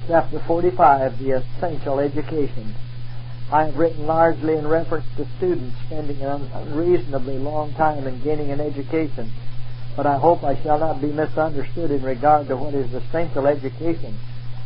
Chapter 45, The Essential Education. I have written largely in reference to students spending an unreasonably long time in gaining an education, but I hope I shall not be misunderstood in regard to what is essential education.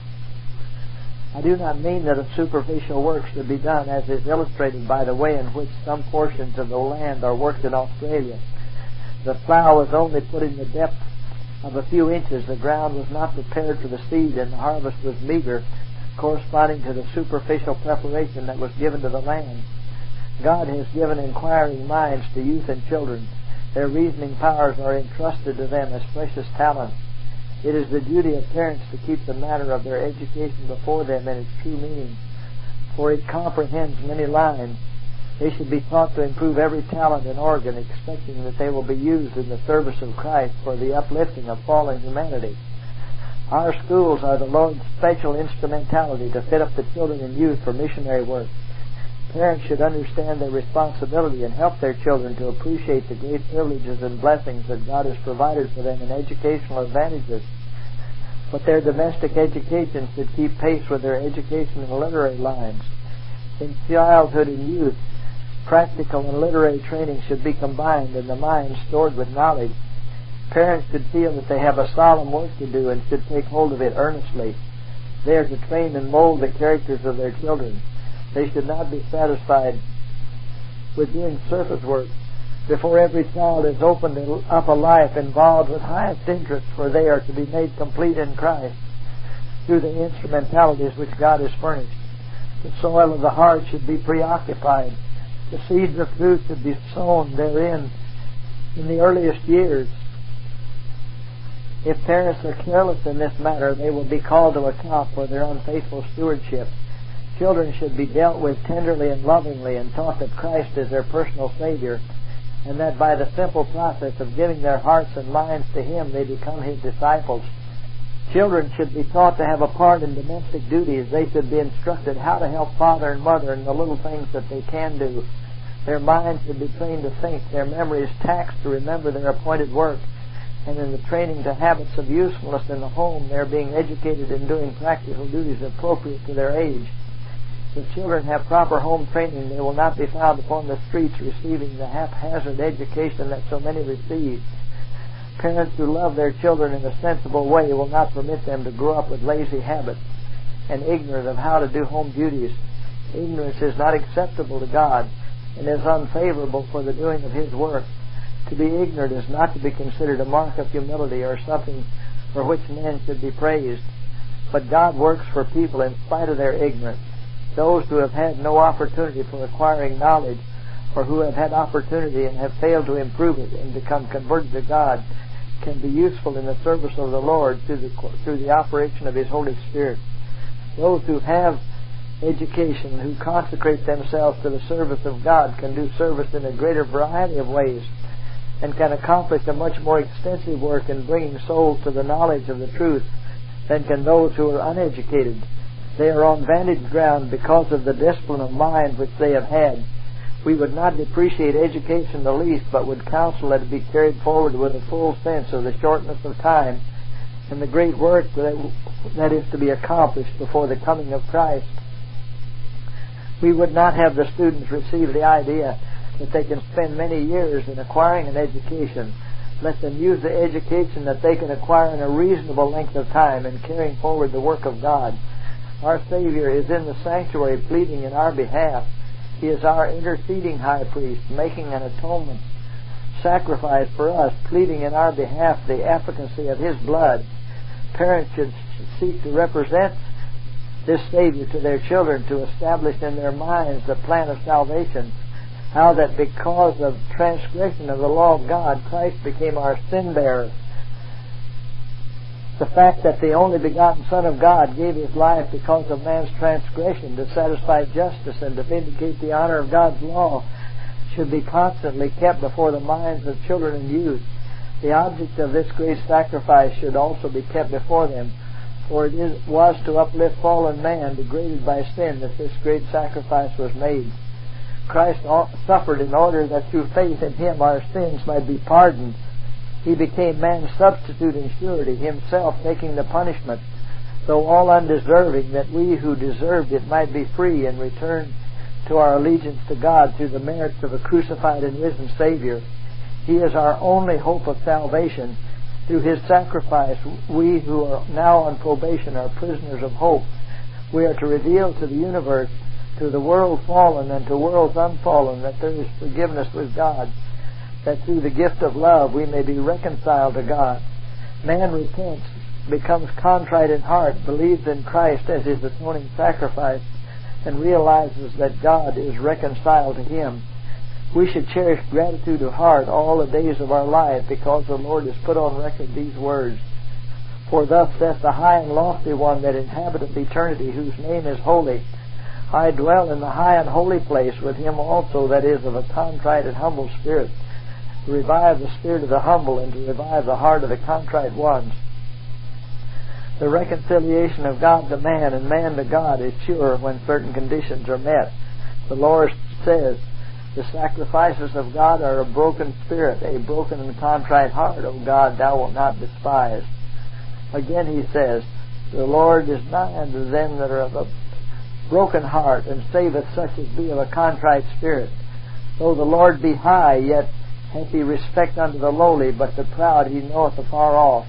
I do not mean that a superficial work should be done, as is illustrated by the way in which some portions of the land are worked in Australia. The plough was only put in the depth of a few inches. The ground was not prepared for the seed, and the harvest was meager, corresponding to the superficial preparation that was given to the land. God has given inquiring minds to youth and children. Their reasoning powers are entrusted to them as precious talents. It is the duty of parents to keep the matter of their education before them in its true meaning, for it comprehends many lines. They should be taught to improve every talent and organ, expecting that they will be used in the service of Christ for the uplifting of fallen humanity. Our schools are the Lord's special instrumentality to fit up the children and youth for missionary work. Parents should understand their responsibility and help their children to appreciate the great privileges and blessings that God has provided for them in educational advantages. But their domestic education should keep pace with their education in literary lines. In childhood and youth, practical and literary training should be combined and the mind stored with knowledge. Parents should feel that they have a solemn work to do and should take hold of it earnestly. They are to train and mold the characters of their children. They should not be satisfied with doing surface work before every child is opened up a life involved with highest interest, for they are to be made complete in Christ through the instrumentalities which God has furnished. The soil of the heart should be preoccupied. The seeds of truth should be sown therein in the earliest years. If parents are careless in this matter, they will be called to account for their unfaithful stewardship. Children should be dealt with tenderly and lovingly and taught that Christ is their personal Savior, and that by the simple process of giving their hearts and minds to Him, they become His disciples. Children should be taught to have a part in domestic duties. They should be instructed how to help father and mother in the little things that they can do. Their minds should be trained to think, their memories taxed to remember their appointed work, and in the training to habits of usefulness in the home, they are being educated in doing practical duties appropriate to their age. If children have proper home training, they will not be found upon the streets receiving the haphazard education that so many receive. Parents who love their children in a sensible way will not permit them to grow up with lazy habits and ignorant of how to do home duties. Ignorance is not acceptable to God and is unfavorable for the doing of His work. To be ignorant is not to be considered a mark of humility or something for which men should be praised. But God works for people in spite of their ignorance. Those who have had no opportunity for acquiring knowledge, or who have had opportunity and have failed to improve it and become converted to God, can be useful in the service of the Lord through the operation of His Holy Spirit. Those who have education, who consecrate themselves to the service of God, can do service in a greater variety of ways and can accomplish a much more extensive work in bringing souls to the knowledge of the truth than can those who are uneducated. They are on vantage ground because of the discipline of mind which they have had. We would not depreciate education the least, but would counsel that it be carried forward with a full sense of the shortness of time and the great work that is to be accomplished before the coming of Christ. We would not have the students receive the idea that they can spend many years in acquiring an education. Let them use the education that they can acquire in a reasonable length of time in carrying forward the work of God. Our Savior is in the sanctuary pleading in our behalf. He is our interceding high priest, making an atonement sacrifice for us, pleading in our behalf the efficacy of His blood. Parents should seek to represent this Savior to their children, to establish in their minds the plan of salvation, how that because of transgression of the law of God, Christ became our sin bearer. The fact that the only begotten Son of God gave His life because of man's transgression to satisfy justice and to vindicate the honor of God's law should be constantly kept before the minds of children and youth. The object of this great sacrifice should also be kept before them, for it was to uplift fallen man degraded by sin that this great sacrifice was made. Christ suffered in order that through faith in Him our sins might be pardoned. He became man's substitute and surety, Himself taking the punishment though all undeserving, that we who deserved it might be free and return to our allegiance to God through the merits of a crucified and risen Savior. He is our only hope of salvation. Through His sacrifice, we who are now on probation are prisoners of hope. We are to reveal to the universe, to the world fallen and to worlds unfallen, that there is forgiveness with God, that through the gift of love we may be reconciled to God. Man repents, becomes contrite in heart, believes in Christ as His atoning sacrifice, and realizes that God is reconciled to him. We should cherish gratitude of heart all the days of our life, because the Lord has put on record these words. For thus saith the high and lofty one that inhabiteth eternity, whose name is holy. I dwell in the high and holy place with him also that is of a contrite and humble spirit, to revive the spirit of the humble and to revive the heart of the contrite ones. The reconciliation of God to man and man to God is sure when certain conditions are met. The Lord says, the sacrifices of God are a broken spirit, a broken and contrite heart, O God, thou wilt not despise. Again He says, the Lord is nigh unto them that are of a broken heart, and saveth such as be of a contrite spirit. Though the Lord be high, yet hath He respect unto the lowly, but the proud He knoweth afar off.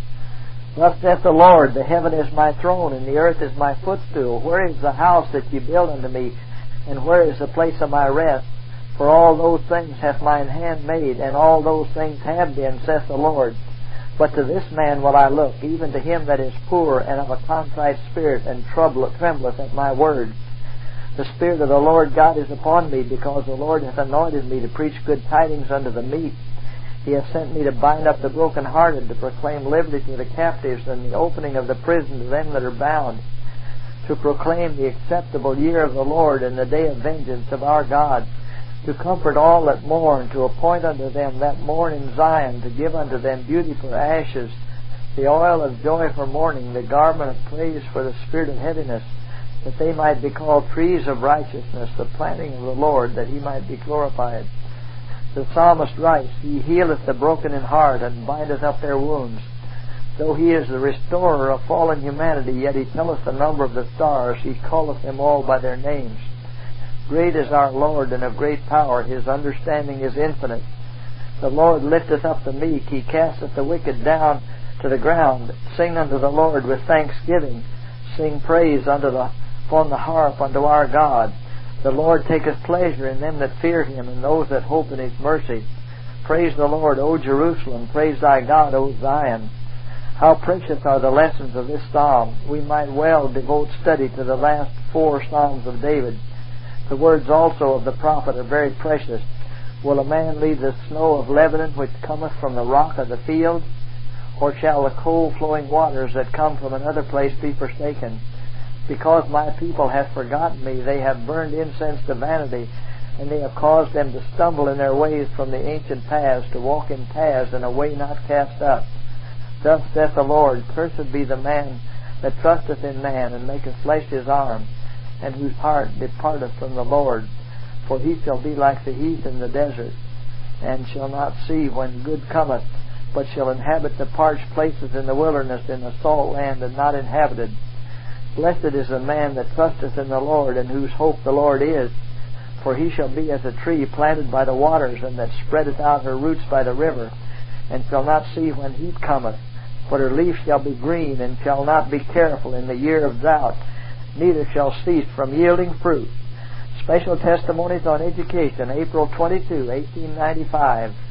Thus saith the Lord, the heaven is my throne, and the earth is my footstool. Where is the house that ye build unto me, and where is the place of my rest? For all those things hath mine hand made, and all those things have been, saith the Lord. But to this man will I look, even to him that is poor and of a contrite spirit, and trembleth at my word. The Spirit of the Lord God is upon me, because the Lord hath anointed me to preach good tidings unto the meek. He hath sent me to bind up the brokenhearted, to proclaim liberty to the captives, and the opening of the prison to them that are bound, to proclaim the acceptable year of the Lord, and the day of vengeance of our God, to comfort all that mourn, to appoint unto them that mourn in Zion, to give unto them beauty for ashes, the oil of joy for mourning, the garment of praise for the spirit of heaviness, that they might be called trees of righteousness, the planting of the Lord, that He might be glorified. The psalmist writes, He healeth the broken in heart, and bindeth up their wounds. Though He is the restorer of fallen humanity, yet He telleth the number of the stars, He calleth them all by their names. Great is our Lord, and of great power. His understanding is infinite. The Lord lifteth up the meek. He casteth the wicked down to the ground. Sing unto the Lord with thanksgiving. Sing praise upon the harp unto our God. The Lord taketh pleasure in them that fear Him, and those that hope in His mercy. Praise the Lord, O Jerusalem. Praise thy God, O Zion. How precious are the lessons of this psalm. We might well devote study to the last 4 psalms of David. The words also of the prophet are very precious. Will a man leave the snow of Lebanon, which cometh from the rock of the field? Or shall the cold flowing waters that come from another place be forsaken? Because my people have forgotten me, they have burned incense to vanity, and they have caused them to stumble in their ways from the ancient paths, to walk in paths in a way not cast up. Thus saith the Lord, Cursed be the man that trusteth in man, and maketh flesh his arm, and whose heart departeth from the Lord. For he shall be like the heath in the desert, and shall not see when good cometh, but shall inhabit the parched places in the wilderness, in the salt land, and not inhabited. Blessed is the man that trusteth in the Lord, and whose hope the Lord is. For he shall be as a tree planted by the waters, and that spreadeth out her roots by the river, and shall not see when heat cometh. But her leaf shall be green, and shall not be careful in the year of drought, neither shall cease from yielding fruit. Special Testimonies on Education, April 22, 1895.